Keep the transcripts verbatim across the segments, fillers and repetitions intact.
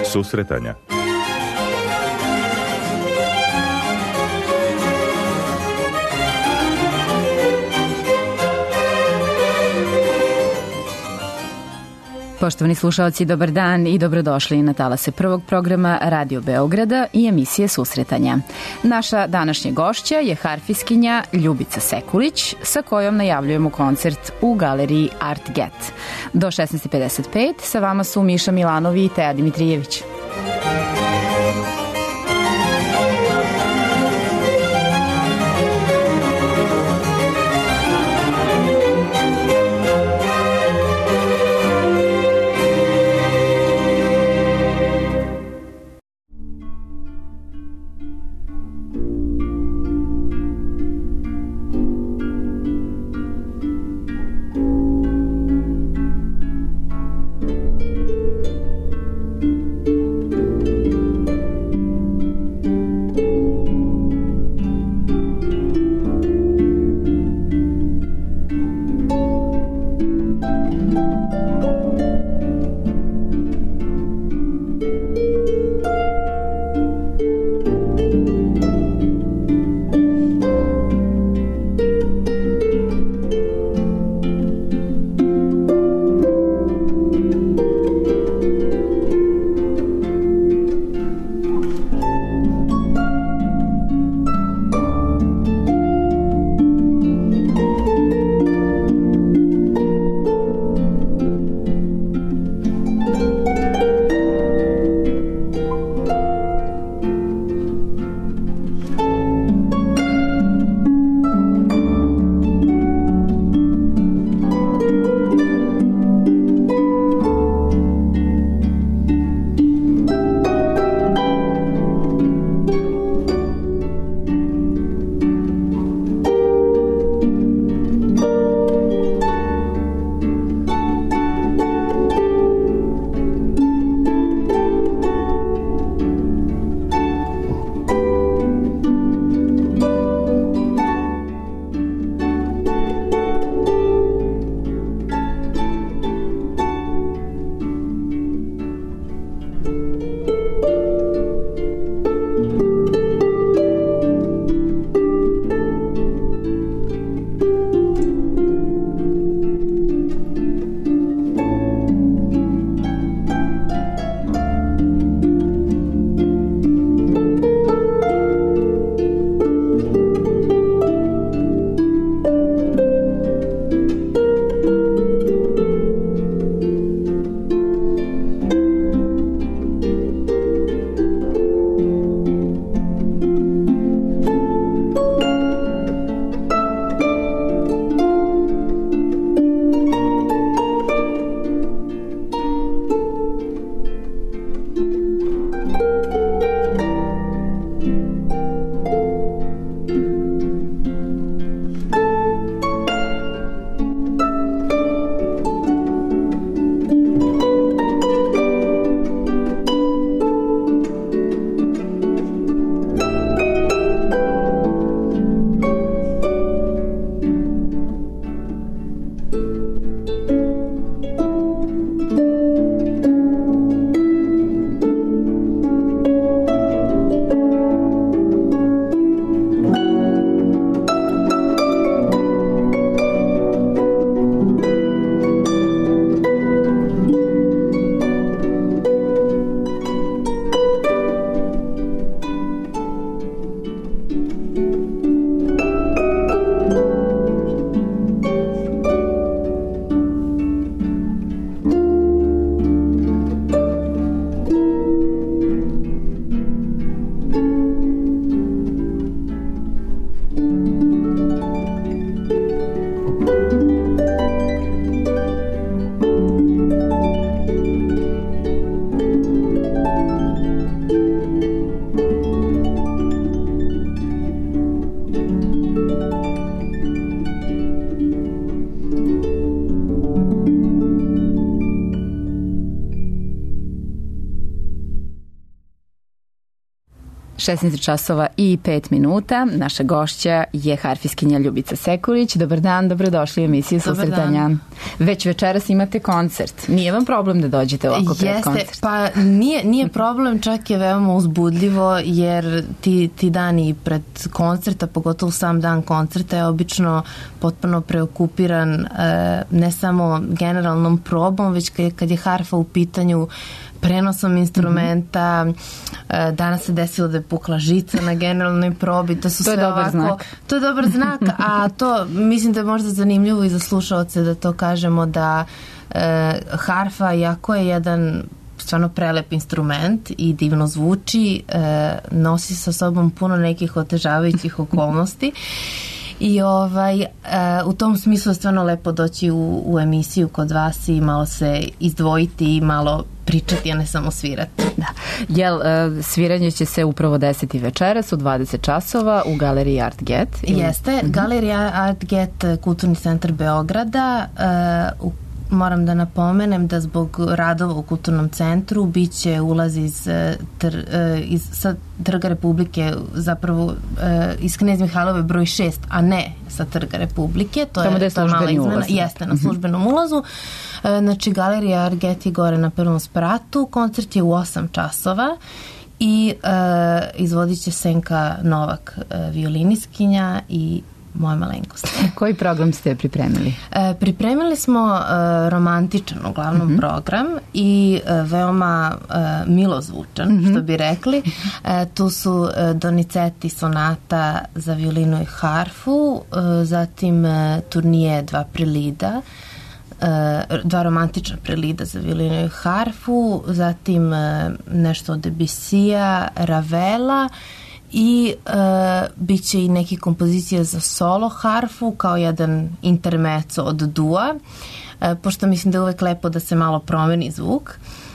susretanja. Poštovani slušaoci, dobar dan i dobrodošli na talase prvog programa Radio Beograda i emisije Susretanja. Naša današnja gošća je harfiskinja Ljubica Sekulić, sa kojom najavljujemo koncert u galeriji Art Get. Do šesnaest pedeset pet sa vama su Miša Milanovi i Teja Dimitrijević. Thank you. šesnaest časova i pet minuta. Naša gošća je harfiskinja Ljubica Sekulić. Dobar dan, dobrodošli u emisiju Susretanja. Već večeras imate koncert. Nije vam problem da dođete ovako pred Jeste, koncert? Pa nije, nije problem, čak je veoma uzbudljivo, jer ti, ti dani pred koncerta, pogotovo sam dan koncerta, je obično potpuno preokupiran e, ne samo generalnom probom, već kad je, kad je harfa u pitanju, prenosom instrumenta. Mm-hmm. Danas se desilo da je pukla žica na generalnoj probi. To, su to je sve dobar ovako, znak. To je dobar znak, a to mislim da je možda zanimljivo i za slušaoce da to kažemo da e, harfa, jako je jedan stvarno prelep instrument i divno zvuči, e, nosi sa sobom puno nekih otežavajućih okolnosti. I ovaj, uh, u tom smislu je stvarno lepo doći u, u emisiju kod vas i malo se izdvojiti i malo pričati, a ne samo svirati. Da. Jel, uh, sviranje će se upravo deseti večeras u dvadeset časova u Galeriji Art Get? Ili? Jeste, mm-hmm. Galerija Art Get, Kulturni centar Beograda. Uh, u Moram da napomenem da zbog radova u kulturnom centru biće ulaz iz, tr, iz sa Trga Republike, zapravo iz Knez Mihailove broj šest, a ne sa Trga Republike. To Tamo je, je to mala izmena. Ulaz. Jeste, na službenom ulazu. Znači, Galerija Art Get je gore na prvom spratu. Koncert je u osam časova i uh, izvodit će Senka Novak, uh, violiniskinja i moja malenkost. Koji program ste pripremili? E, pripremili smo e, romantičan uglavnom mm-hmm. program i e, veoma e, milozvučan, mm-hmm. što bi rekli. E, tu su e, Donizetti sonata za violinu i harfu, e, zatim e, turnije dva prelida, e, dva romantična prelida za violinu i harfu, zatim e, nešto od Debussija, Ravela, i e, bit će i neke kompozicije za solo harfu kao jedan intermezzo od dua, e, pošto mislim da je uvek lepo da se malo promeni zvuk.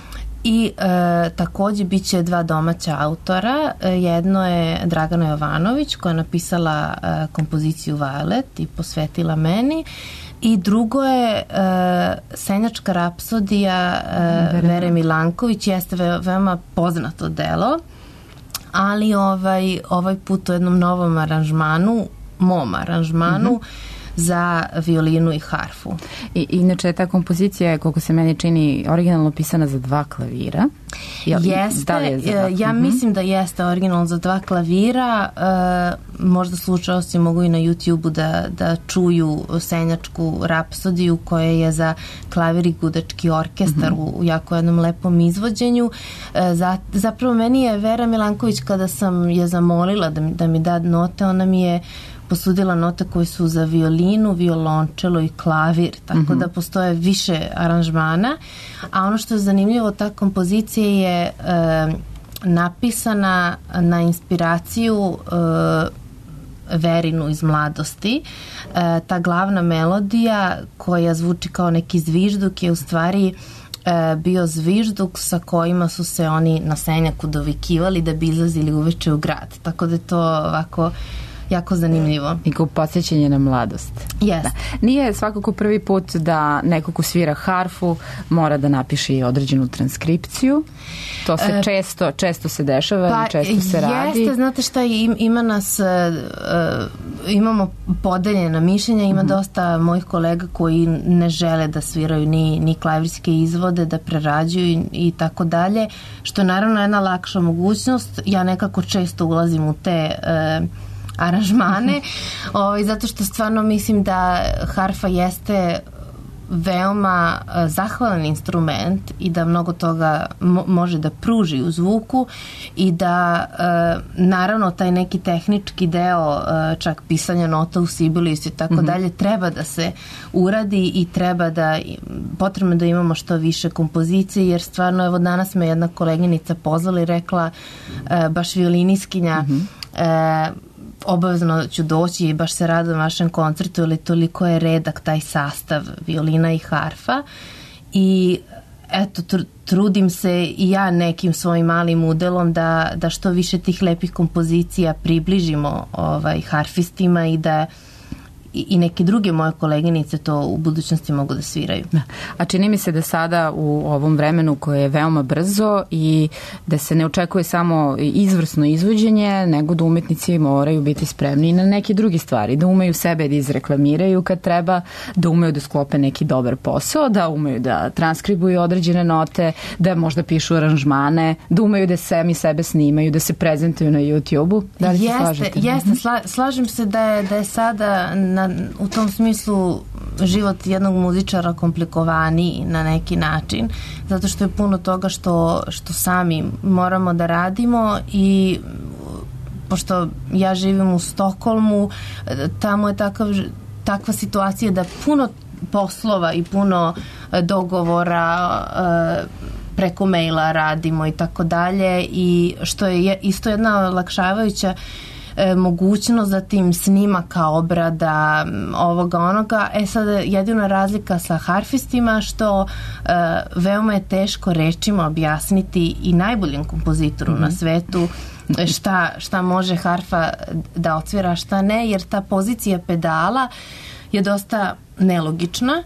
I e, takođe bit će dva domaća autora. E, jedno je Dragana Jovanović koja je napisala e, kompoziciju Violet i posvetila meni, i drugo je e, Senjačka rapsodija e, Vere Milanković. Jeste ve, veoma poznato delo, ali ovaj, ovaj put u jednom novom aranžmanu, mom aranžmanu, mm-hmm. za violinu i harfu. I, inače, ta kompozicija je, koliko se meni čini, originalno pisana za dva klavira. Jel, jeste, da li je za dva? Ja mm-hmm. mislim da jeste originalno za dva klavira. E, možda slušaoci mogu i na YouTube-u da, da čuju Senjačku rapsodiju koja je za klavir i gudački orkestar mm-hmm. u, u jako jednom lepom izvođenju. E, za, zapravo meni je Vera Milanković, kada sam je zamolila da mi, da mi da note, ona mi je posudila note koje su za violinu, violončelo i klavir, tako mm-hmm. da postoje više aranžmana, a ono što je zanimljivo, ta kompozicija je e, napisana na inspiraciju e, Verinu iz mladosti. E, ta glavna melodija koja zvuči kao neki zvižduk je u stvari e, bio zvižduk sa kojima su se oni na Senjaku dovikivali da bi izlazili uveče u grad, tako da je to ovako jako zanimljivo. I kao podsjećanje na mladost. Yes. Da. Nije svakako prvi put da neko ko svira harfu mora da napiše i određenu transkripciju. To se e, često, često se dešava, pa, često se radi. Jeste, znate šta, ima nas, uh, imamo podeljena mišljenja, ima mm-hmm. dosta mojih kolega koji ne žele da sviraju ni, ni klavirske izvode, da prerađuju i, i tako dalje, što je naravno jedna lakša mogućnost. Ja nekako često ulazim u te uh, aranžmane, ovaj, zato što stvarno mislim da harfa jeste veoma uh, zahvalan instrument i da mnogo toga mo- može da pruži u zvuku i da uh, naravno taj neki tehnički deo, uh, čak pisanja nota u Sibelius i tako mm-hmm. dalje, treba da se uradi i treba da, potrebno da imamo što više kompozicije, jer stvarno, evo danas me jedna koleginica pozvala i rekla, uh, baš violiniskinja, mm-hmm. uh, obavezno ću doći i baš se radujem vašem koncertu, ili toliko je redak taj sastav violina i harfa i eto, tr- trudim se i ja nekim svojim malim udelom da, da što više tih lepih kompozicija približimo ovaj, harfistima i da i neke druge moje koleginice to u budućnosti mogu da sviraju. A čini mi se da sada u ovom vremenu koje je veoma brzo i da se ne očekuje samo izvrsno izvođenje, nego da umetnici moraju biti spremni na neke druge stvari, da umeju sebe da izreklamiraju kad treba, da umeju da sklope neki dobar posao, da umeju da transkribuju određene note, da možda pišu aranžmane, da umeju da sami sebe snimaju, da se prezentuju na YouTube-u. Da li se jeste, slažete? Jeste, sla, slažem se da je, da je sada na, u tom smislu život jednog muzičara komplikovaniji na neki način, zato što je puno toga što, što sami moramo da radimo i pošto ja živim u Stokholmu, tamo je takav, takva situacija da puno poslova i puno dogovora preko maila radimo i tako dalje, i što je isto jedna olakšavajuća e, mogućnost, zatim snimaka, obrada, ovoga onoga. E sad, jedina razlika sa harfistima što e, veoma je teško rečima objasniti i najboljem kompozitoru mm-hmm. na svetu šta, šta može harfa da odsvira, šta ne, jer ta pozicija pedala je dosta nelogična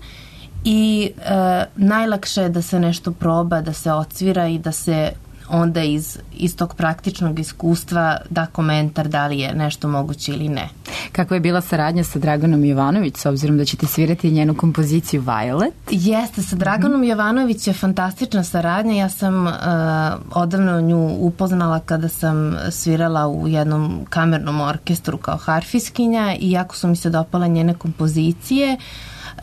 i e, najlakše je da se nešto proba, da se odsvira i da se onda iz, iz tog praktičnog iskustva da komentar da li je nešto moguće ili ne. Kako je bila saradnja sa Draganom Jovanović, s obzirom da ćete svirati njenu kompoziciju Violet? Jeste, sa Draganom mm-hmm. Jovanović je fantastična saradnja. Ja sam uh, odavno nju upoznala kada sam svirala u jednom kamernom orkestru kao harfiskinja i jako su mi se dopala njene kompozicije, uh,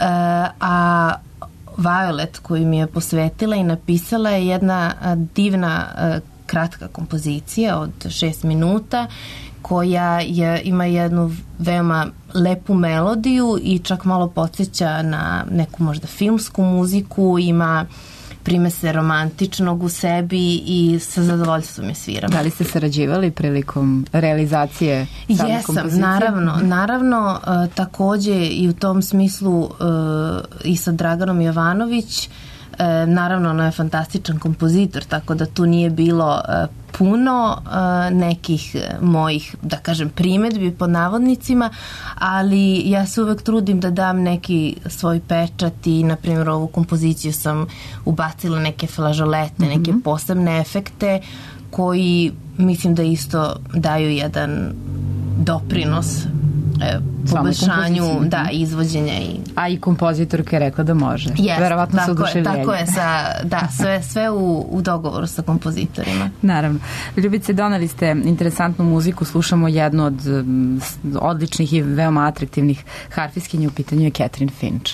a Violet koju mi je posvetila i napisala je jedna divna kratka kompozicija od šest minuta koja je, ima jednu veoma lepu melodiju i čak malo podsjeća na neku možda filmsku muziku, ima primese romantičnog u sebi i sa zadovoljstvom je sviram. Da li ste sarađivali prilikom realizacije same Jesam, kompozicije? naravno. Naravno, uh, takođe i u tom smislu uh, i sa Draganom Jovanović. Uh, naravno, ona je fantastičan kompozitor, tako da tu nije bilo uh, puno uh, nekih mojih, da kažem, primetbi pod navodnicima, ali ja se uvek trudim da dam neki svoj pečat i, na primjer, ovu kompoziciju sam ubacila neke flažolete, mm-hmm. neke posebne efekte koji mislim da isto daju jedan doprinos e, poboljšanju, da, izvođenja. I... A i kompozitorka je rekla da može. Jest, verovatno tako, su oduševljenje. Tako je, sa, da, sve, sve u, u dogovoru sa kompozitorima. Naravno. Ljubice, doneli ste interesantnu muziku, slušamo jednu od um, odličnih i veoma atraktivnih harfiskinja, u pitanju je Catherine Finch.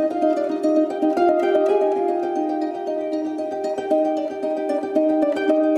Thank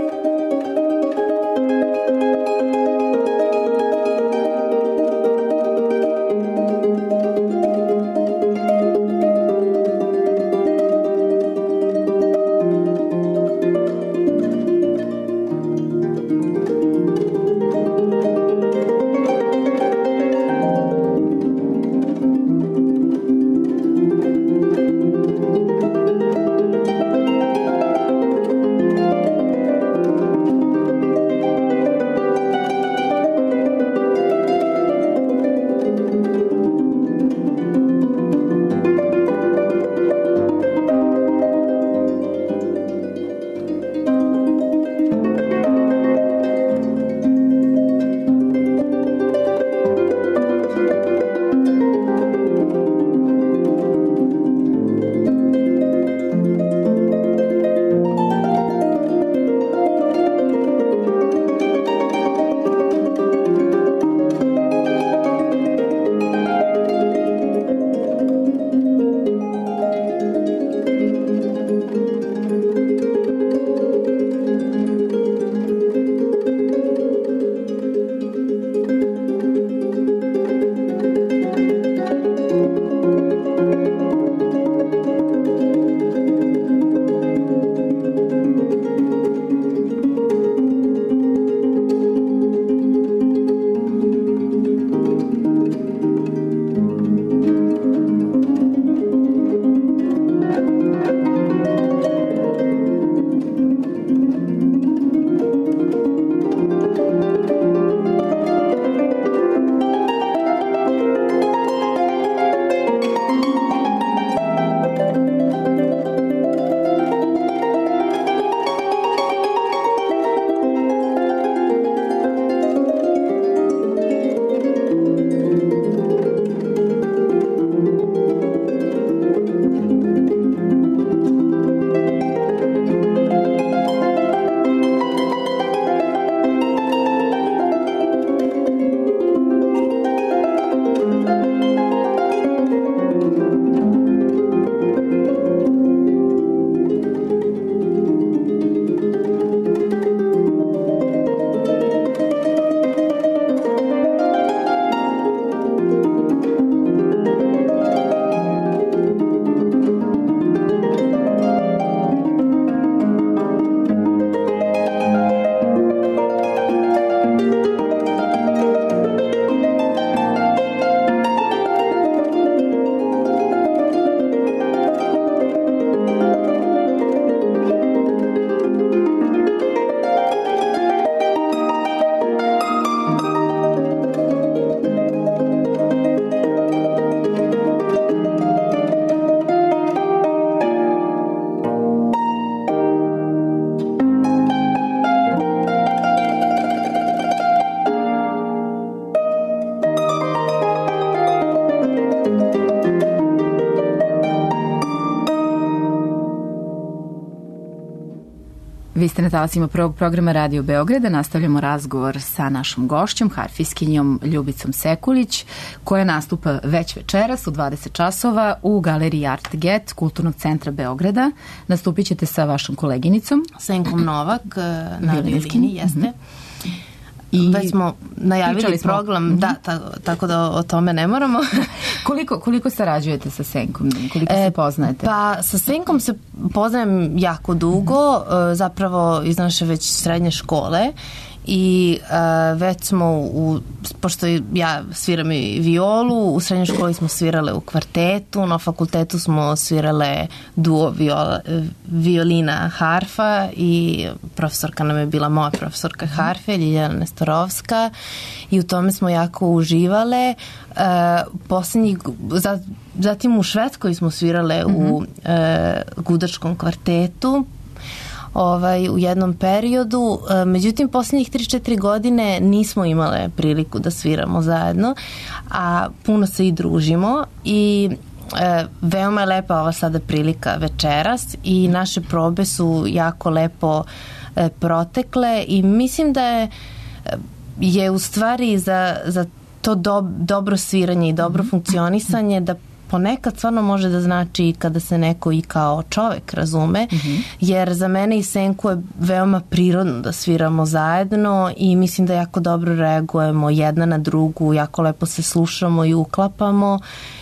Vi ste na talasima prvog programa Radio Beograda. Nastavljamo razgovor sa našom gošćom, harfiskinjom Ljubicom Sekulić, koja nastupa već večeras u dvadeset časova u galeriji Art Get Kulturnog centra Beograda. Nastupit ćete sa vašom koleginicom. Senkom Novak na violini, jeste. Mm-hmm. I već smo najavili smo. program, mm-hmm. da, tako, tako da o tome ne moramo. koliko, koliko sarađujete sa Senkom? Koliko e, se poznajete? Pa sa Senkom se poznajem jako dugo, mm-hmm. zapravo iz naše već srednje škole i uh, već smo u, pošto ja sviram i violu, u srednjoj školi smo svirale u kvartetu, na fakultetu smo svirale duo viola, violina harfa i profesorka nam je bila moja profesorka harfe, Ljiljana Nestorovska, i u tome smo jako uživale. Uh, posljednjih, zatim u Švedskoj smo svirale mm-hmm. u uh, gudačkom kvartetu, Ovaj, u jednom periodu. Međutim, posljednjih tri četiri godine nismo imale priliku da sviramo zajedno, a puno se i družimo i e, veoma je lepa ova sada prilika večeras i naše probe su jako lepo e, protekle i mislim da je, je u stvari za, za to do, dobro sviranje i dobro funkcionisanje da ponekad stvarno može da znači kada se neko i kao čovek razume, mm-hmm. jer za mene i Senku je veoma prirodno da sviramo zajedno i mislim da jako dobro reagujemo jedna na drugu, jako lepo se slušamo i uklapamo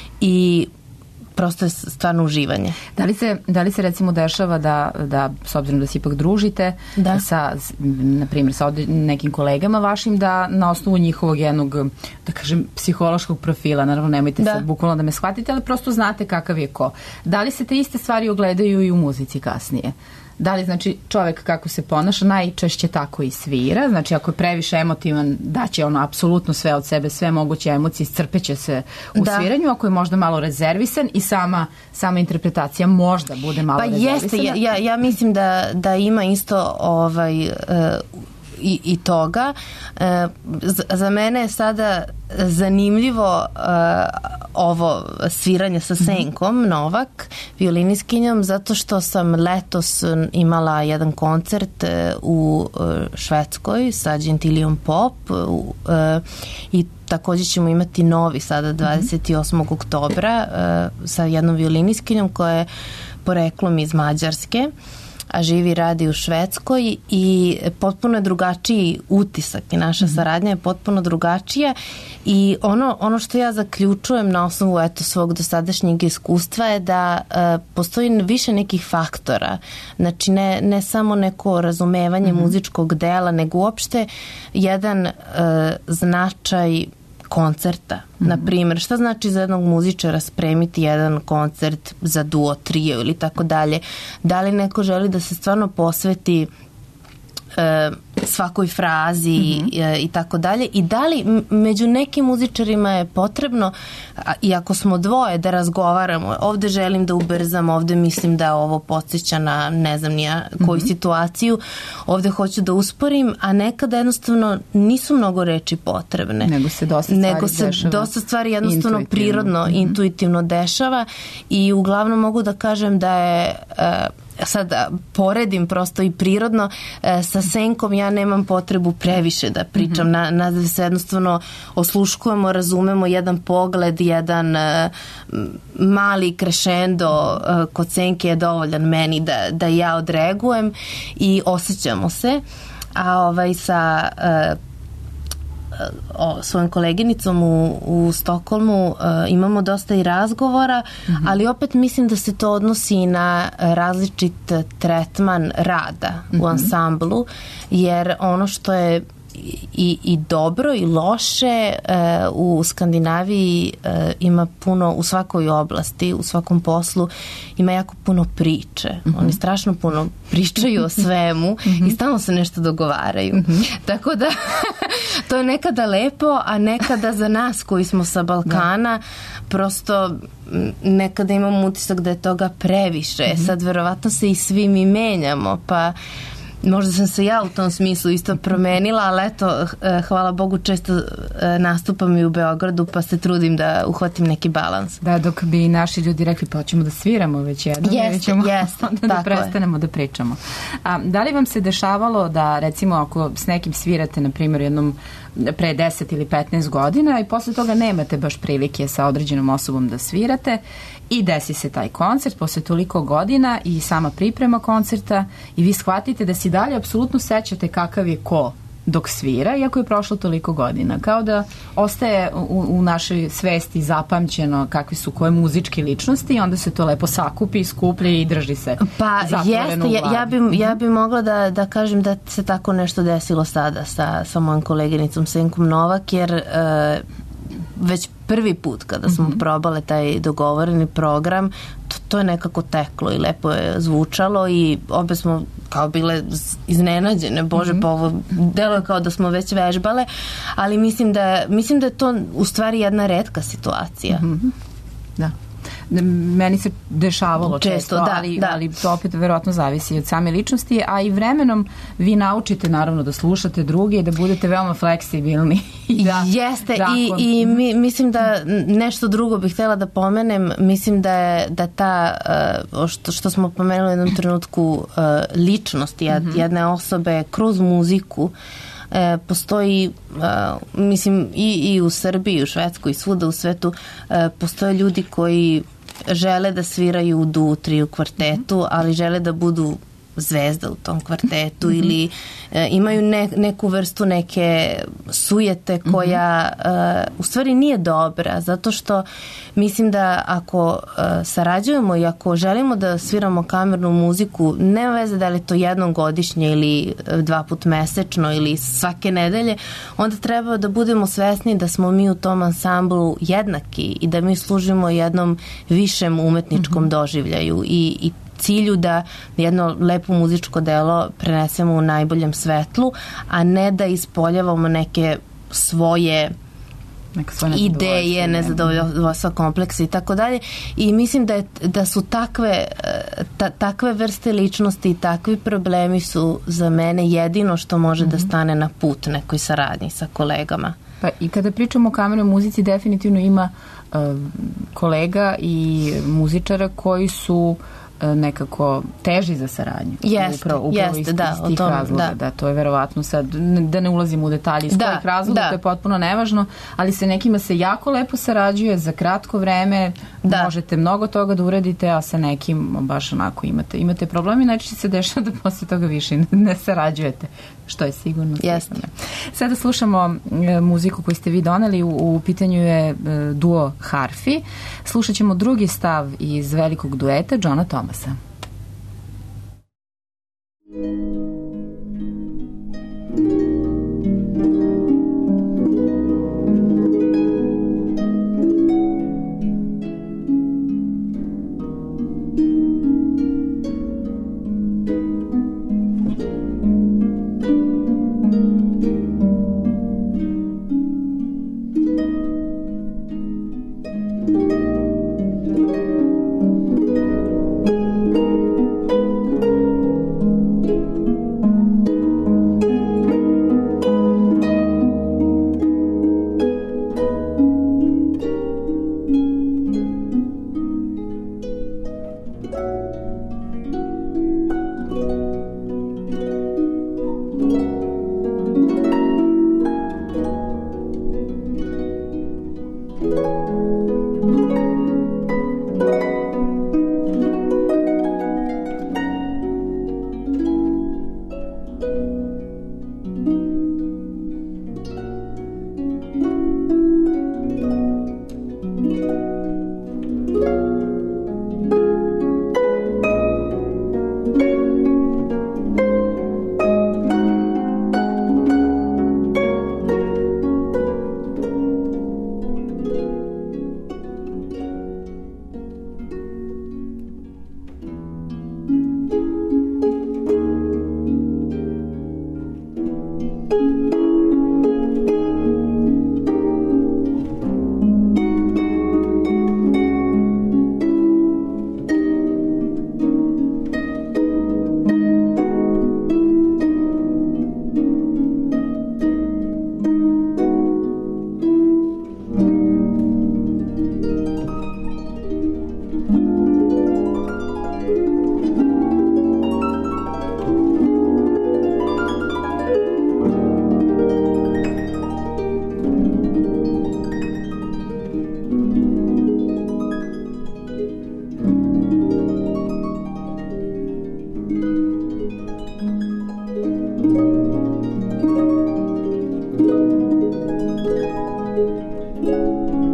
i prosto je stvarno uživanje. Da li se, da li se recimo dešava da, da s obzirom da se ipak družite da. sa, na primjer, sa nekim kolegama vašim, da na osnovu njihovog jednog, da kažem, psihološkog profila, naravno nemojte da. sad bukvalno da me shvatite, ali prosto znate kakav je ko. Da li se te iste stvari ogledaju i u muzici kasnije? Da li, znači, čovek kako se ponaša, najčešće tako i svira, znači ako je previše emotivan, daće ono apsolutno sve od sebe, sve moguće emocije, iscrpeće se u da. sviranju, ako je možda malo rezervisan i sama, sama interpretacija možda bude malo pa rezervisana. Pa jeste, ja, ja mislim da, da ima isto ovaj... Uh, I, i toga. E, za, za mene je sada zanimljivo e, ovo sviranje sa Senkom Novak, violiniskinjom, zato što sam letos imala jedan koncert e, u e, Švedskoj sa Gentilijom Pop e, i također ćemo imati novi sada dvadeset osmog oktobra e, sa jednom violiniskinjom koja je poreklom iz Mađarske, a živi i radi u Švedskoj i potpuno je drugačiji utisak i naša mm-hmm. saradnja je potpuno drugačija i ono, ono što ja zaključujem na osnovu eto svog dosadašnjeg iskustva je da e, postoji više nekih faktora, znači ne, ne samo neko razumevanje mm-hmm. muzičkog dela, nego uopšte jedan e, značaj koncerta. Mm-hmm. Na primjer, šta znači za jednog muzičara spremiti jedan koncert za duo, trio ili tako dalje? Da li neko želi da se stvarno posveti e, svakoj frazi mm-hmm. i, i tako dalje? I da li m- među nekim muzičarima je potrebno, a, i ako smo dvoje, da razgovaramo, ovde želim da ubrzam, ovde mislim da ovo podsjeća na ne znam nija koju mm-hmm. situaciju, ovde hoću da usporim, a nekada jednostavno nisu mnogo reči potrebne. Nego se dosta stvari Nego se dešava. dosta stvari jednostavno prirodno, mm-hmm. intuitivno dešava i uglavnom mogu da kažem da je uh, sad poredim prosto i prirodno e, sa Senkom ja nemam potrebu previše da pričam, mm-hmm. na, na se jednostavno osluškujemo, razumemo jedan pogled, jedan e, mali krešendo e, kod Senke je dovoljan meni da, da ja odreagujem i osjećamo se, a ovaj sa e, o, svojom koleginicom u, u Stokholmu uh, imamo dosta i razgovora, mm-hmm. ali opet mislim da se to odnosi na različit tretman rada mm-hmm. u ansamblu, jer ono što je i, i dobro i loše uh, u Skandinaviji uh, ima puno, u svakoj oblasti, u svakom poslu ima jako puno priče. Mm-hmm. Oni strašno puno pričaju o svemu mm-hmm. i stalno se nešto dogovaraju. Mm-hmm. Tako da to je nekada lepo, a nekada za nas koji smo sa Balkana da. prosto nekada imamo utisak da je toga previše. Mm-hmm. Sad verovatno se i svi mi menjamo, pa možda sam se ja u tom smislu isto promenila, ali eto, hvala Bogu, često nastupam i u Beogradu, pa se trudim da uhvatim neki balans. Da, dok bi naši ljudi rekli, pa ćemo da sviramo već jednom, jeste, ćemo jeste, onda da prestanemo je. da pričamo. A, da li vam se dešavalo da, recimo, ako s nekim svirate, na primjer, jednom pre deset ili petnaest godina i posle toga nemate baš prilike sa određenom osobom da svirate i desi se taj koncert posle toliko godina i sama priprema koncerta i vi shvatite da si dalje apsolutno sećate kakav je ko dok svira, iako je prošlo toliko godina. Kao da ostaje u, u našoj svesti zapamćeno kakvi su koje muzičke ličnosti i onda se to lepo sakupi, skuplje i drži se pa zatvoreno u glavi. Ja, ja, bi, ja bi mogla da, da kažem da se tako nešto desilo sada sa, sa mojom koleginicom Senkom Novak, jer uh, već prvi put kada smo mm-hmm. probale taj dogovoreni program, to, to je nekako teklo i lepo je zvučalo i obe smo kao bile iznenađene, bože, mm-hmm. pa ovo delo je kao da smo već vežbale, ali mislim da, mislim da je to u stvari jedna retka situacija. Mm-hmm. Da. Meni se dešavalo često, često da, ali, da. ali to opet verovatno zavisi od same ličnosti, a i vremenom vi naučite naravno da slušate druge i da budete veoma fleksibilni. I da, jeste i, i mi, mislim da nešto drugo bih htjela da pomenem, mislim da je da ta, uh, što, što smo pomenuli u jednom trenutku, uh, ličnost jed, mm-hmm. jedne osobe kroz muziku, E, postoji, a, mislim, i, i u Srbiji, u Švedskoj, i svuda u svetu, e, postoje ljudi koji žele da sviraju u duo, trio, kvartetu, ali žele da budu zvezda u tom kvartetu mm-hmm. ili e, imaju ne, neku vrstu neke sujete koja e, u stvari nije dobra, zato što mislim da ako e, sarađujemo i ako želimo da sviramo kamernu muziku, nema veze da li to jednom godišnje ili dva put mesečno ili svake nedelje, onda treba da budemo svesni da smo mi u tom ansamblu jednaki i da mi služimo jednom višem umetničkom mm-hmm. doživljaju i, i cilju da jedno lepo muzičko delo prenesemo u najboljem svetlu, a ne da ispoljavamo neke svoje ideje, nezadovoljstva, kompleksa i tako dalje. I mislim da, je, da su takve, ta, takve vrste ličnosti i takvi problemi su za mene jedino što može mm-hmm. da stane na put nekoj saradnji sa kolegama. Pa i kada pričamo o kamernoj muzici, definitivno ima uh, kolega i muzičara koji su nekako teži za saradnju. Jeste, upravo, upravo jeste, iz, da. iz tih tom, razloga, da. da. To je verovatno sad, da ne ulazimo u detalje iz da, kojih razloga, da. To je potpuno nevažno, ali se nekima se jako lepo sarađuje za kratko vreme, da. Možete mnogo toga da uradite, a sa nekim baš onako imate, imate problemi, najčešće se dešava da posle toga više ne sarađujete, što je sigurno. Jeste. Sada slušamo e, muziku koju ste vi doneli, u, u pitanju je e, duo Harfi. Slušat ćemo drugi stav iz velikog dueta Johna Thomasa.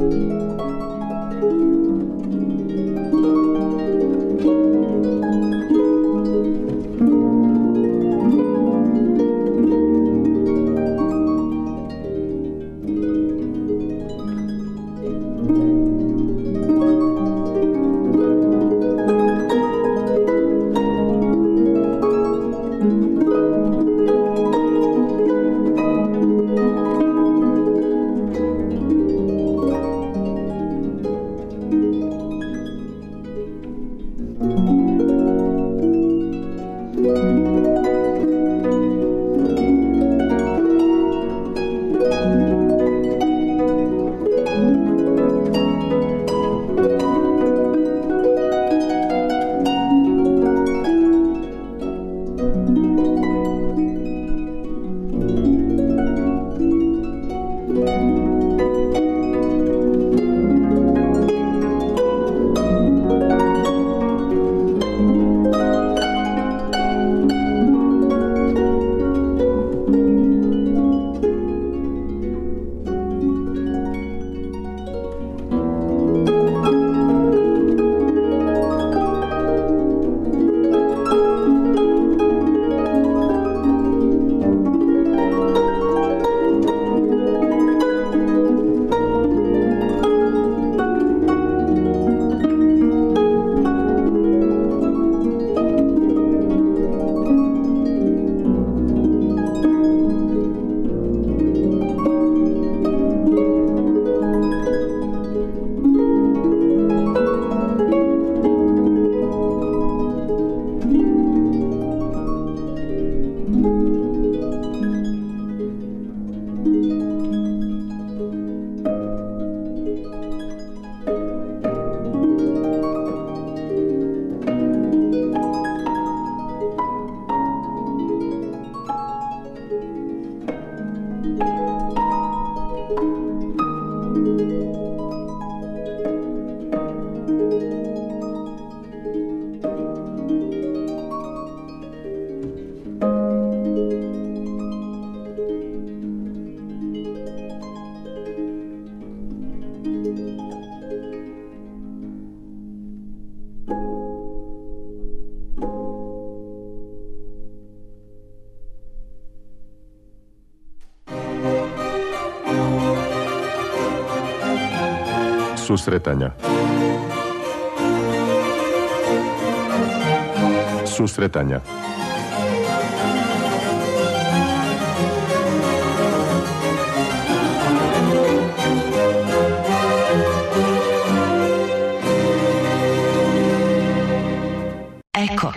Susretanja. Susretanja. Eko.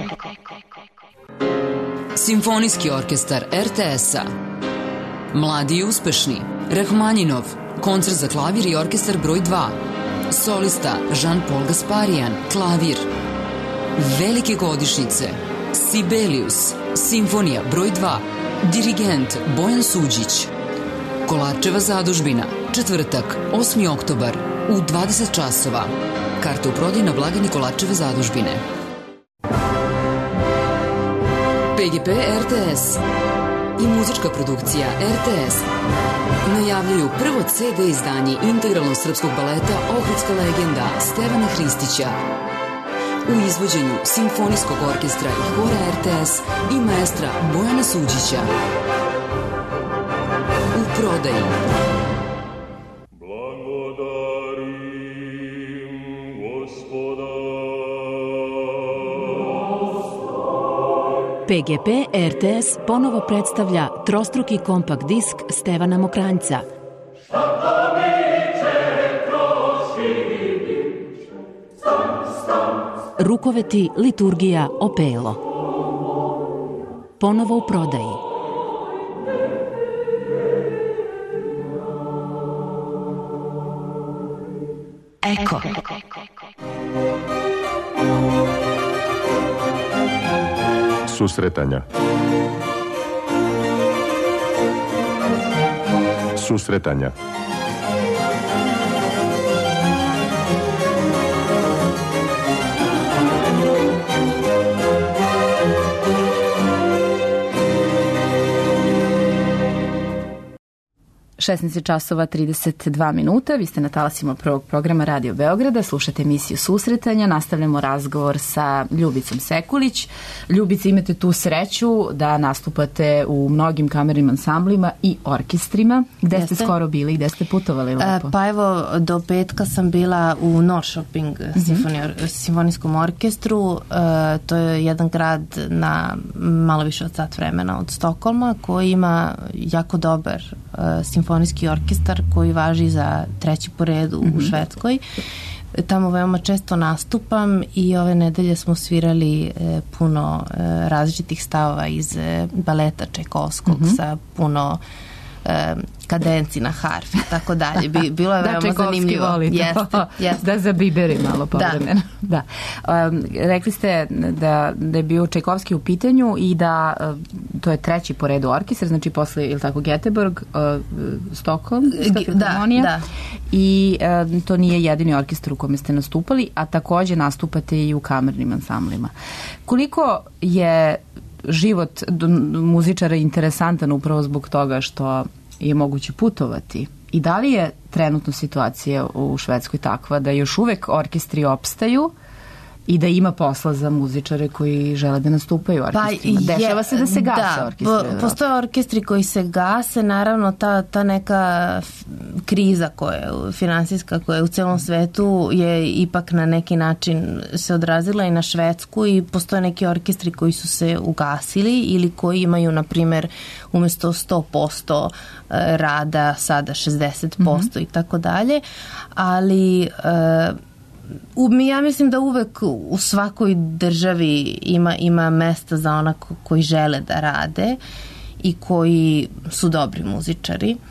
Simfonijski orkestar er te es-a. Mladi i uspešni. Rahmaninov. Koncert za klavir i orkestar broj dva. Solista Jean-Paul Gasparian, klavir. Velike godišnjice. Sibelius, simfonija broj dva. Dirigent Bojan Suđić. Kolarčeva zadužbina, četvrtak, osmi oktobar, u dvadeset časova. Karte u prodaju na blagajni Kolarčeve zadužbine. pe ge pe er te es i muzička produkcija er te es najavljuju prvo ce de izdanje integralnog srpskog baleta Ohridska legenda Stevana Hristića u izvođenju Simfonijskog orkestra i hora er te es i maestra Bojana Suđića. U prodaji pe ge pe er te es ponovo predstavlja trostruki kompakt disk Stevana Mokranjca. Rukoveti, liturgija, opelo. Ponovo u prodaji. Eko. Susretanja. Susretanja. šesnaest časova trideset dva minuta. Vi ste na talasima prvog programa Radio Beograda. Slušate emisiju Susretanja. Nastavljamo razgovor sa Ljubicom Sekulić. Ljubice, imate tu sreću da nastupate u mnogim kamernim ansamblima i orkestrima. Gde Jeste? ste skoro bili? Gde ste putovali lepo? Pa evo, do petka sam bila u Norrköping mm-hmm. simfonijskom orkestru. E, to je jedan grad na malo više od sat vremena od Stokholma koji ima jako dobar uh, simfonijski orkestar koji važi za treći po redu mm-hmm. u Švedskoj. Tamo veoma često nastupam i ove nedelje smo svirali e, puno e, različitih stavova iz e, baleta Čajkovskog mm-hmm. sa puno e, kadenci na harfi, tako dalje. Bi, bilo je da, veoma zanimljivo. Voli jeste, jeste. Da zabiberi malo povremeno. Da. da. Um, rekli ste da, da je bio Čajkovski u pitanju i da um, to je treći po redu orkestar, znači posle, ili tako, Göteborg, uh, Stockholm, da, da. I um, to nije jedini orkestar u kome ste nastupali, a takođe nastupate i u kamernim ansamblima. Koliko je život muzičara interesantan upravo zbog toga što je moguće putovati? I da li je trenutno situacija u Švedskoj takva da još uvek orkestri opstaju i da ima posla za muzičare koji žele da nastupaju u orkestrima? Pa je, dešava se da se gase da, orkestri? Da, postoje orkestri koji se gase, naravno ta, ta neka kriza koja je finansijska, koja je u celom svetu je ipak na neki način se odrazila i na Švedsku i postoje neki orkestri koji su se ugasili ili koji imaju, na primer, umesto sto posto rada sada šezdeset posto mm-hmm. i tako dalje, ali U, ja mislim da uvek u svakoj državi ima, ima mesta za ona koji žele da rade i koji su dobri muzičari. E,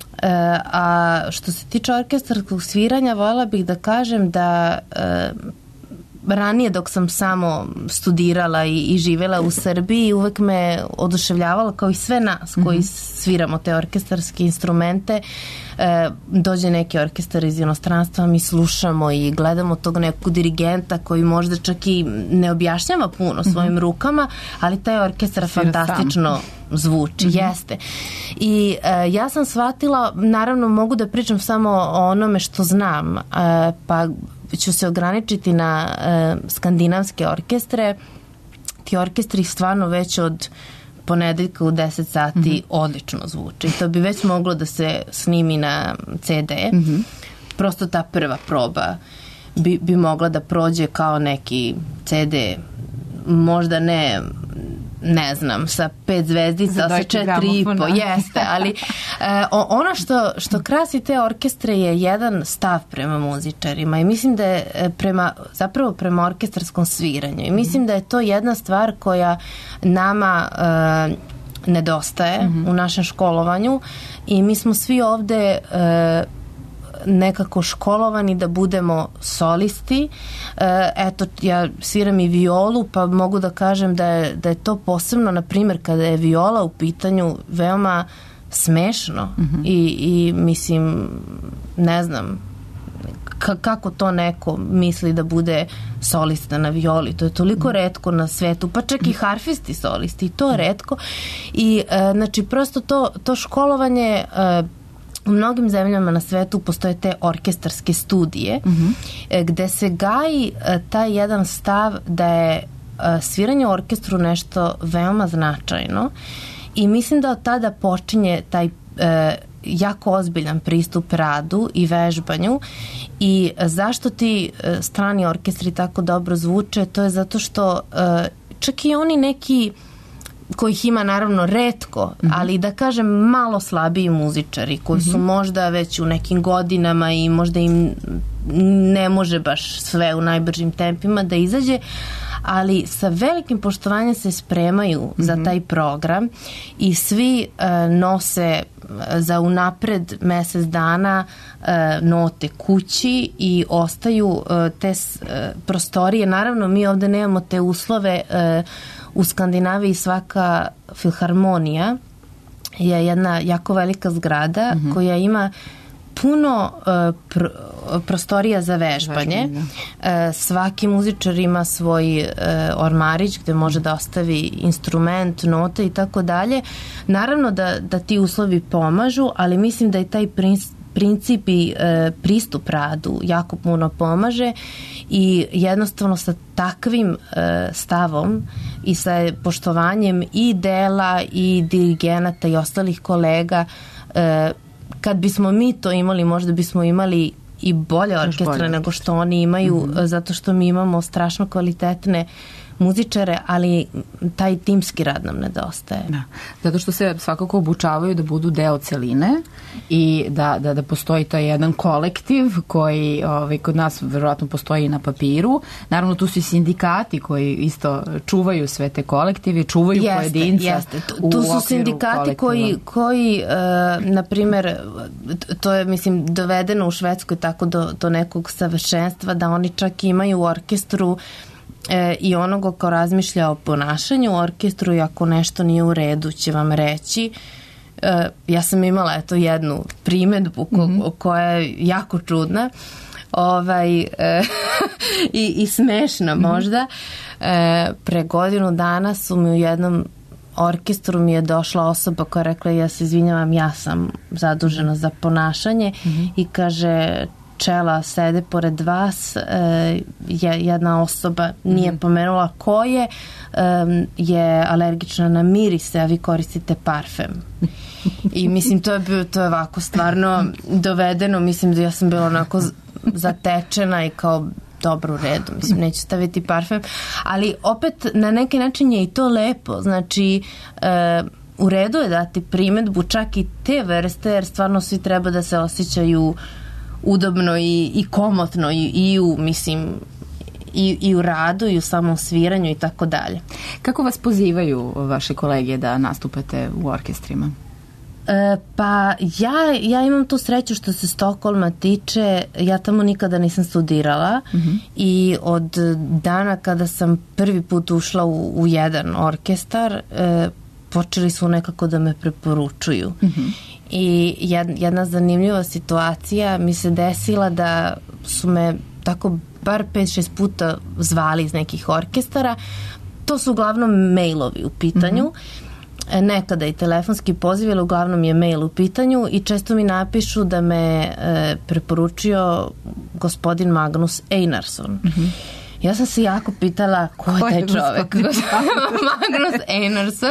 a što se tiče orkestarskog sviranja, voljela bih da kažem da e, ranije dok sam samo studirala i, i živela u Srbiji, uvek me oduševljavalo, kao i sve nas koji mm-hmm. sviramo te orkestarske instrumente, e, dođe neki orkestar iz inostranstva, mi slušamo i gledamo tog nekog dirigenta koji možda čak i ne objašnjava puno svojim mm-hmm. rukama, ali taj orkestar Svira fantastično sam. zvuči, mm-hmm. jeste. I e, ja sam shvatila, naravno mogu da pričam samo o onome što znam, e, pa ću se ograničiti na e, skandinavske orkestre. Ti orkestri stvarno već od ponedeljka u deset sati mm-hmm. odlično zvuče. To bi već moglo da se snimi na ce de. Mm-hmm. Prosto ta prva proba bi, bi mogla da prođe kao neki ce de, možda ne ne znam, sa pet zvezdica, sa četiri i po, jeste, ali e, ono što, što krasi te orkestre je jedan stav prema muzičarima i mislim da je prema, zapravo prema orkestarskom sviranju i mislim da je to jedna stvar koja nama e, nedostaje mm-hmm. u našem školovanju i mi smo svi ovde e, nekako školovani da budemo solisti. E, eto, ja sviram i violu, pa mogu da kažem da je, da je to posebno, na primjer, kada je viola u pitanju, veoma smešno mm-hmm. i, i mislim, ne znam ka, kako to neko misli da bude solista na violi. To je toliko retko na svetu, pa čak i harfisti solisti, i to je retko. I e, znači, prosto to, to školovanje e, u mnogim zemljama na svetu postoje te orkestarske studije mm-hmm. gde se gaji taj jedan stav da je sviranje u orkestru nešto veoma značajno i mislim da od tada počinje taj e, jako ozbiljan pristup radu i vežbanju i zašto ti e, strani orkestri tako dobro zvuče, to je zato što e, čak i oni neki kojih ima naravno retko, mm-hmm. ali da kažem malo slabiji muzičari koji mm-hmm. su možda već u nekim godinama i možda im ne može baš sve u najbržim tempima da izađe, ali sa velikim poštovanjem se spremaju mm-hmm. za taj program i svi uh, nose za unapred mesec dana uh, note kući i ostaju uh, te uh, prostorije. Naravno, mi ovde nemamo te uslove. Uh, u Skandinaviji svaka filharmonija je jedna jako velika zgrada mm-hmm. koja ima puno uh, pr- prostorija za vežbanje. Vežbanje, uh, svaki muzičar ima svoj uh, ormarić gde može da ostavi instrument, note i tako dalje. Naravno da, da ti uslovi pomažu, ali mislim da je taj princip princip i e, pristup radu jako puno pomaže i jednostavno sa takvim e, stavom i sa poštovanjem i dela i dirigenata i ostalih kolega, e, kad bismo mi to imali, možda bismo imali i bolje orkestre nego što oni imaju, mm-hmm. zato što mi imamo strašno kvalitetne muzičare, ali taj timski rad nam nedostaje. Da. Zato što se svakako obučavaju da budu deo celine i da, da, da postoji taj jedan kolektiv koji ovaj, kod nas verovatno postoji i na papiru. Naravno, tu su i sindikati koji isto čuvaju sve te kolektive, čuvaju jeste, pojedinca. Jeste. Tu, tu su sindikati koji, koji uh, na primer, to je, mislim, dovedeno u Švedskoj tako do, do nekog savršenstva da oni čak imaju u orkestru E, i onoga ko razmišlja o ponašanju u orkestru i ako nešto nije u redu će vam reći. E, ja sam imala eto jednu primedbu ko, mm-hmm. koja je jako čudna ovaj, e, i, i smešna mm-hmm. možda. E, pre godinu dana su mi u jednom orkestru mi je došla osoba koja rekla ja se izvinjavam, ja sam zadužena za ponašanje mm-hmm. i kaže čela sede pored vas, e, jedna osoba nije mm-hmm. pomenula ko je, e, je alergična na mirise, a vi koristite parfem. I mislim, to je, to je ovako stvarno dovedeno, mislim da ja sam bila onako zatečena i kao dobro, u redu, mislim, neću staviti parfem, ali opet na neki način je i to lepo, znači e, u redu je dati primedbu čak i te vrste, jer stvarno svi treba da se osjećaju udobno i, i komotno i, i u, mislim, i, i u radu i u samom sviranju i tako dalje. Kako vas pozivaju vaše kolege da nastupate u orkestrima? E, pa ja, ja imam tu sreću što se Stokholma tiče, ja tamo nikada nisam studirala mm-hmm. i od dana kada sam prvi put ušla u, u jedan orkestar, e, počeli su nekako da me preporučuju. Mm-hmm. I jedna zanimljiva situacija mi se desila da su me tako bar pet šest puta zvali iz nekih orkestara. To su uglavnom mailovi u pitanju. Mm-hmm. Nekada i telefonski poziv, ali uglavnom je mail u pitanju i često mi napišu da me e, preporučio gospodin Magnus Einarsson. Mm-hmm. Ja sam se jako pitala ko je taj čovek. Magnus Einarsson.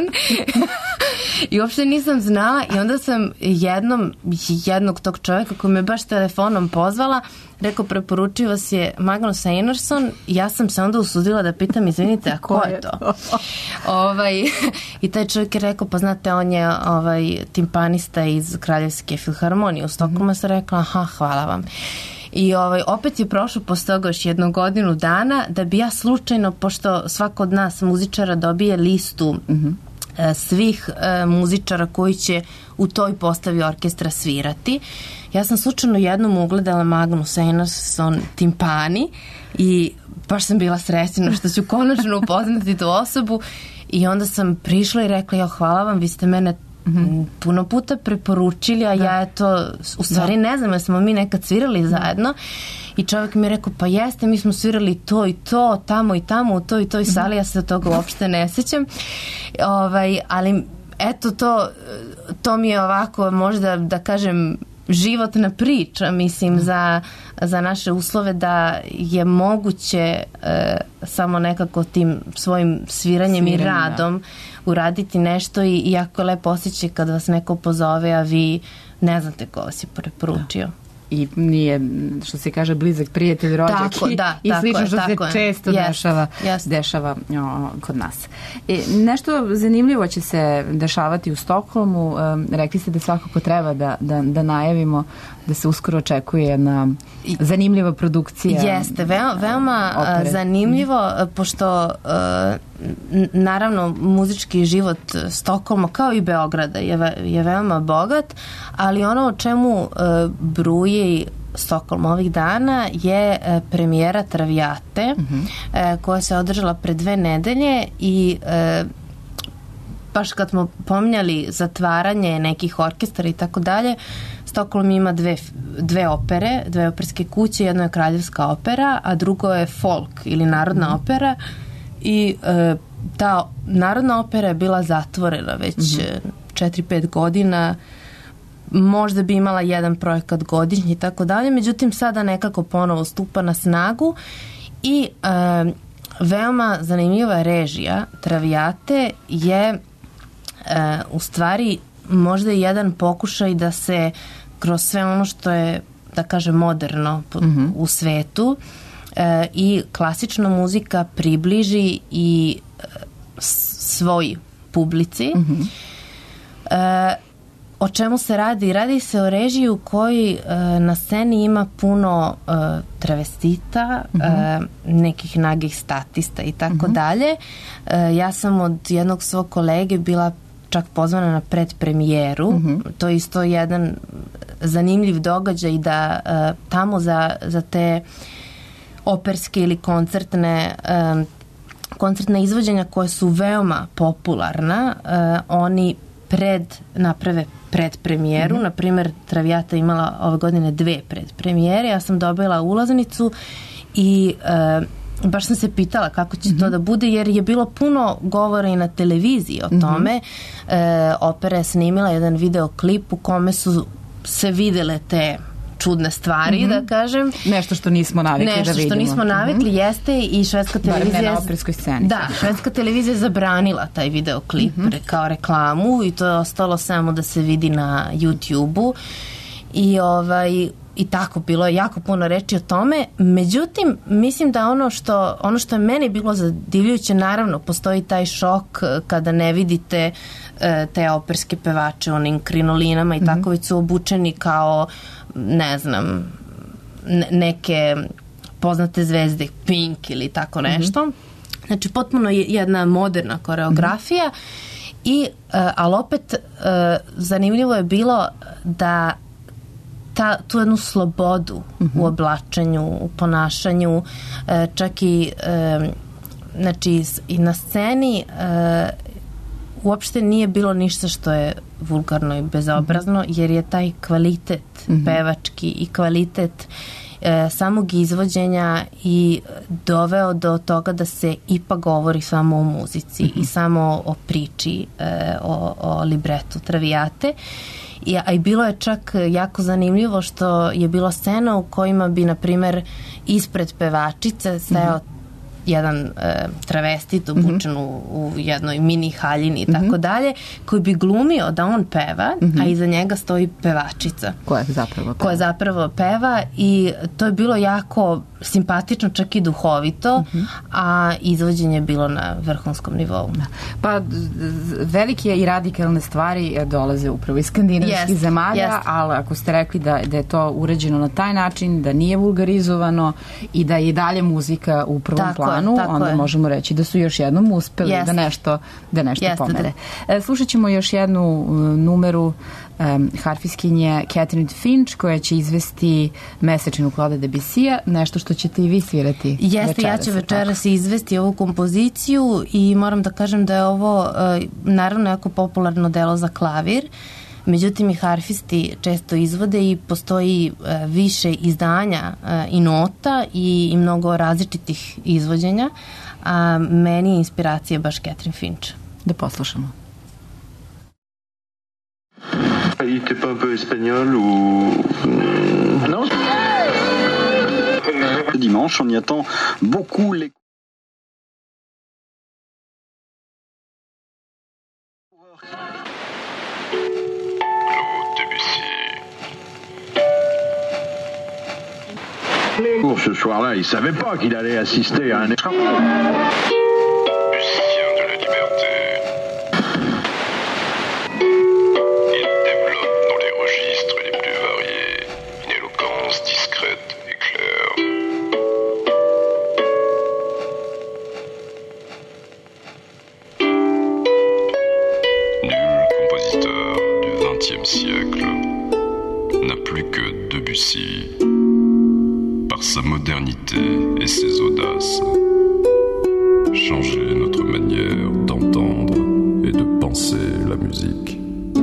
I uopšte nisam znala i onda sam jednom, jednog tog čoveka koji me baš telefonom pozvala, rekao preporučio vas je Magnus Einarsson i ja sam se onda usudila da pitam, izvinite, a ko je to? ovaj, I taj čovjek je rekao, pa znate, on je ovaj, timpanista iz Kraljevske filharmonije u Stokholmu. Mm-hmm. Sam rekla, aha, hvala vam. I ovaj, opet je prošlo posle toga još jednu godinu dana da bi ja slučajno, pošto svako od nas muzičara dobije listu mm-hmm. e, svih e, muzičara koji će u toj postavi orkestra svirati, ja sam slučajno jednom ugledala Magnus Einarsson timpani i baš sam bila srećna što ću konačno upoznati tu osobu i onda sam prišla i rekla, jo, hvala vam, vi ste mene Mm-hmm. puno puta preporučili, a da. ja eto, u stvari da. ne znam, jer smo mi nekad svirali mm-hmm. zajedno i čovjek mi je rekao, pa jeste, mi smo svirali to i to, tamo i tamo, u toj i toj sali, ja se od toga uopšte ne sjećam. Ovaj, ali eto, to, to mi je ovako, možda da kažem, životna priča, mislim, mm. za, za naše uslove, da je moguće e, samo nekako tim svojim sviranjem Sviranjem, i radom da. uraditi nešto i, i jako je lepo osjećaj kad vas neko pozove, a vi ne znate ko vas je preporučio. Da. I nije, što se kaže, blizak prijatelj, rođak tako, da, i tako slično je, što se je. često yes, dešava, yes. dešava o, kod nas. E, nešto zanimljivo će se dešavati u Stokholmu. E, rekli ste da svakako treba da, da, da najavimo da se uskoro očekuje jedna zanimljiva produkcija. Jeste, veoma, veoma opere. zanimljivo, pošto uh, naravno muzički život Stokholma kao i Beograda je, ve, je veoma bogat, ali ono o čemu uh, bruje Stokholm ovih dana je uh, premijera Traviate, uh-huh. uh, koja se održala pre dve nedelje i uh, baš kad smo pominjali zatvaranje nekih orkestara i tako dalje, Stokholm ima dve, dve opere, dve operske kuće, jedno je Kraljevska opera, a drugo je folk ili narodna mm-hmm. opera i e, ta narodna opera je bila zatvorena već mm-hmm. četiri pet godina, možda bi imala jedan projekat godišnji i tako dalje, međutim sada nekako ponovo stupa na snagu i e, veoma zanimljiva režija Traviate je e, u stvari možda i jedan pokušaj da se kroz sve ono što je, da kažem, moderno mm-hmm. u svetu e, i klasična muzika približi i e, svoj publici. Mm-hmm. E, o čemu se radi? Radi se o režiji u kojoj e, na sceni ima puno e, travestita, mm-hmm. e, nekih nagih statista i tako mm-hmm. dalje. E, ja sam od jednog svog kolege bila čak pozvana na predpremijeru. Mm-hmm. To je isto jedan zanimljiv događaj da uh, tamo za, za te operske ili koncertne um, koncertne izvođenja koje su veoma popularna, uh, oni pred, naprave predpremijeru. Mm-hmm. Naprimer, Traviata imala ove godine dve predpremijere. Ja sam dobila ulaznicu i uh, baš sam se pitala kako će mm-hmm. to da bude, jer je bilo puno govora i na televiziji o tome. Mm-hmm. E, opera je snimila jedan videoklip u kome su se videle te čudne stvari, mm-hmm. da kažem. Nešto što nismo navikli Nešto da vidimo. Nešto što nismo navikli mm-hmm. jeste i švedska televizija... Barem ne na operskoj sceni. Da, švedska televizija je zabranila taj videoklip mm-hmm. kao reklamu i to je ostalo samo da se vidi na YouTube-u i ovaj... I tako, bilo je jako puno reči o tome. Međutim, mislim da ono što, ono što je meni bilo zadivljujuće, naravno, postoji taj šok kada ne vidite e, te operske pevače u onim krinolinama i mm-hmm. tako, već su obučeni kao, ne znam, ne, neke poznate zvezde, Pink ili tako nešto. Mm-hmm. Znači, potpuno jedna moderna koreografija. Mm-hmm. I, e, ali opet, e, zanimljivo je bilo da Ta, tu jednu slobodu mm-hmm. u oblačenju, u ponašanju, e, čak i e, znači i na sceni e, uopšte nije bilo ništa što je vulgarno i bezobrazno, mm-hmm. jer je taj kvalitet mm-hmm. pevački i kvalitet e, samog izvođenja i doveo do toga da se ipak govori samo o muzici mm-hmm. i samo o priči, e, o, o libretu Traviate. I, a i bilo je čak jako zanimljivo što je bilo scena u kojima bi, na primer, ispred pevačice stajao mm-hmm. jedan e, travestit obučen mm-hmm. u, u jednoj mini haljini i tako mm-hmm. dalje, koji bi glumio da on peva, mm-hmm. a iza njega stoji pevačica. Koja zapravo peva. Koja zapravo peva i to je bilo jako simpatično, čak i duhovito, mm-hmm. a izvođenje je bilo na vrhunskom nivou. Pa velike i radikalne stvari dolaze upravo iz skandinavskih yes, zemalja, yes. ali ako ste rekli da, da je to uređeno na taj način, da nije vulgarizovano i da je i dalje muzika u prvom tako planu, je, onda je. Možemo reći da su još jednom uspeli yes. da nešto, da nešto yes, pomere. Da. Slušat ćemo još jednu numeru um, harfiskinje Catherine Finch, koja će izvesti Mesečinu Claude Debussija, nešto što ćete i vi svirati. Jeste, večeras, ja ću večeras izvesti ovu kompoziciju i moram da kažem da je ovo uh, naravno jako popularno delo za klavir, međutim i harfisti često izvode i postoji uh, više izdanja uh, i nota i, i mnogo različitih izvođenja, a meni je inspiracija baš Catherine Finch. Da poslušamo. Il était pas un peu espagnol ou... Non. Dimanche, on y attend beaucoup les... Pour ce soir-là, il savait pas qu'il allait assister à un écran. Musicien de la liberté. Il développe dans les registres les plus variés une éloquence discrète et claire. Nul compositeur du vingtième siècle n'a plus que Debussy, par sa modernité et ses audaces, changer notre manière d'entendre et de penser. danser la musique.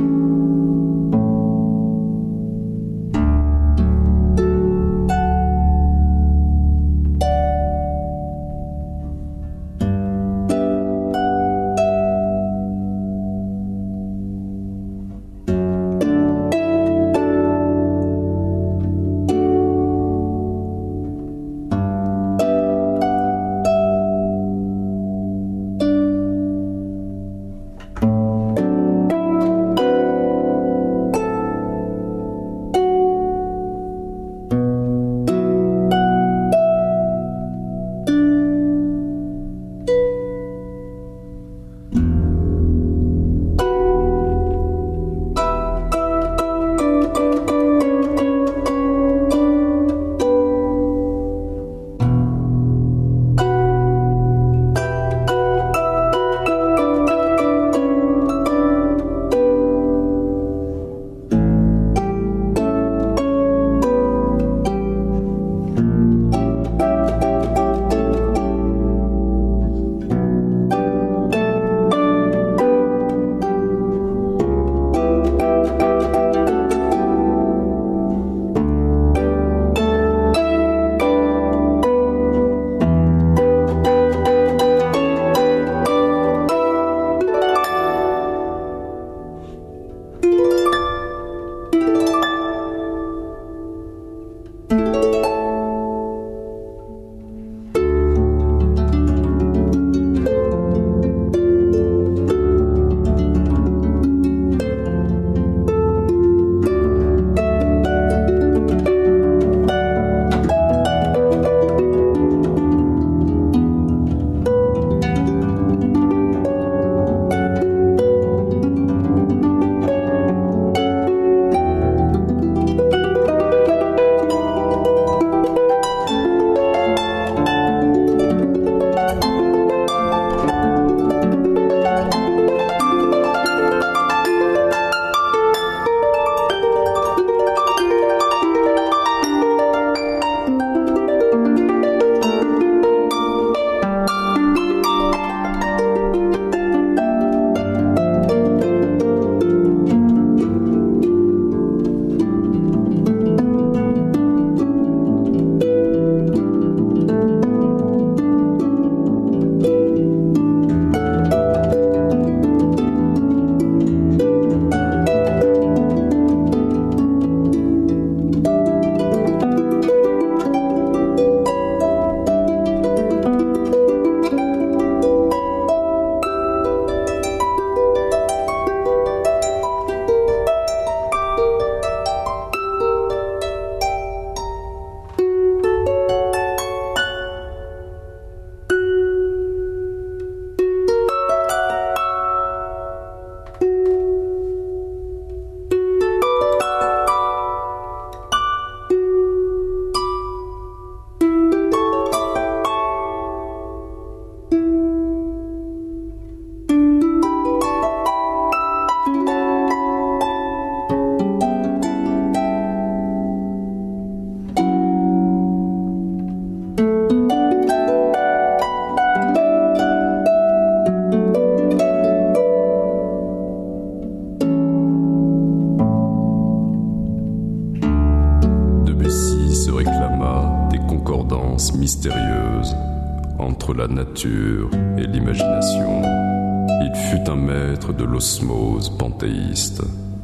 Mystérieuse entre la nature et l'imagination. Il fut un maître de l'osmose panthéiste,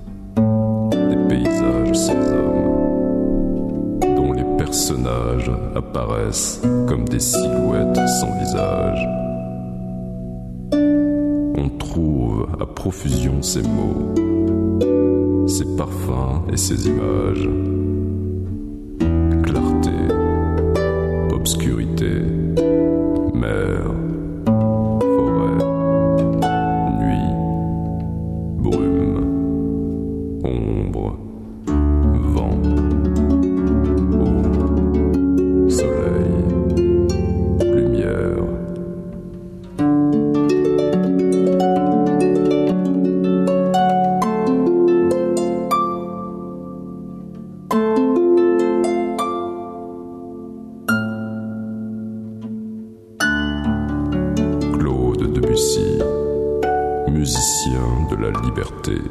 des paysages sans hommes, dont les personnages apparaissent comme des silhouettes sans visage. On trouve à profusion ces mots, ces parfums et ces images. Obscurité, mer, forêt, nuit, brume, ombre, vent, eau, soleil, lumière. musicien de la liberté.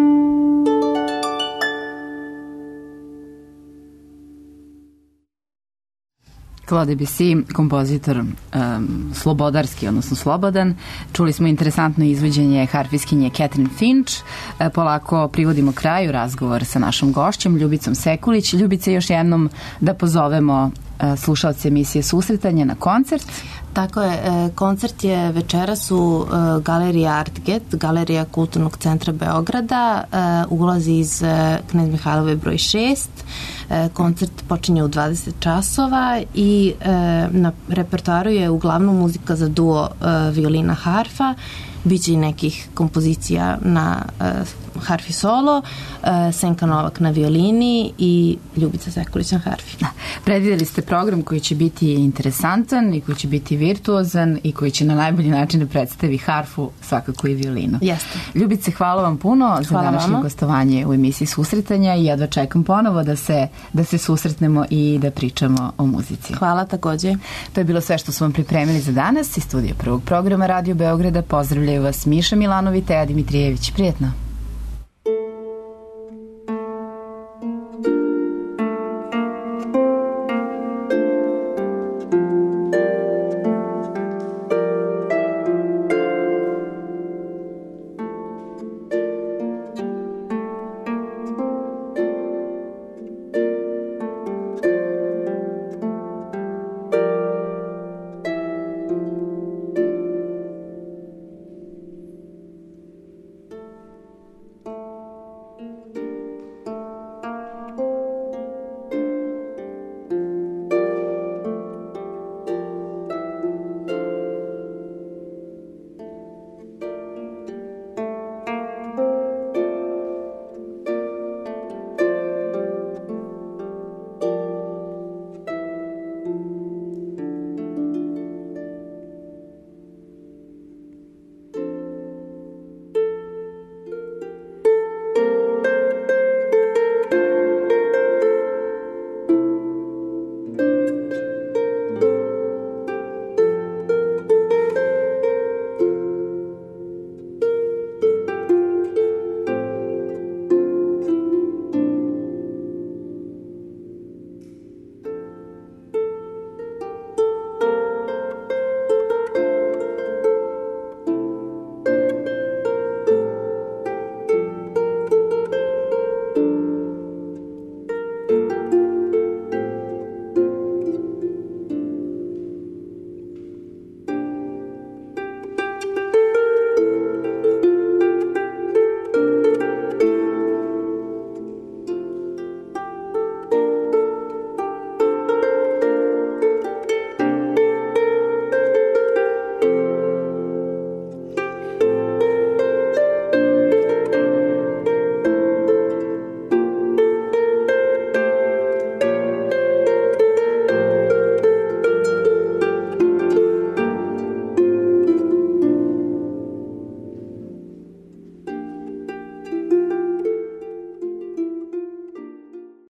Claude Debussy, kompozitor um, slobodarski, odnosno slobodan. Čuli smo interesantno izvođenje harfiskinje Catherine Finch. E, polako privodimo kraju razgovor sa našom gošćom, Ljubicom Sekulić. Ljubice, još jednom da pozovemo e, slušalce emisije Susretanje na koncert. Tako je, koncert je večeras u galeriji Artget, galerija Kulturnog centra Beograda, ulazi iz Knez Mihajlove broj šest. Koncert počinje u dvadeset časova i na repertoaru je uglavnom muzika za duo violina harfa. Biće i nekih kompozicija na uh, harfi solo, uh, Senka Novak na violini i Ljubica Sekulić na harfi. Da. Predvideli ste program koji će biti interesantan i koji će biti virtuozan i koji će na najbolji način da predstavi harfu, svakako i violinu. Jeste. Ljubice, hvala vam puno za hvala današnje vama. Gostovanje u emisiji Susretanja i jedva čekam ponovo da se, da se susretnemo i da pričamo o muzici. Hvala takođe. To je bilo sve što smo vam pripremili za danas iz studija prvog programa Radio Beograda. Pozdravljaju vas Miša Milanović i Teja Dimitrijević. Prijetno.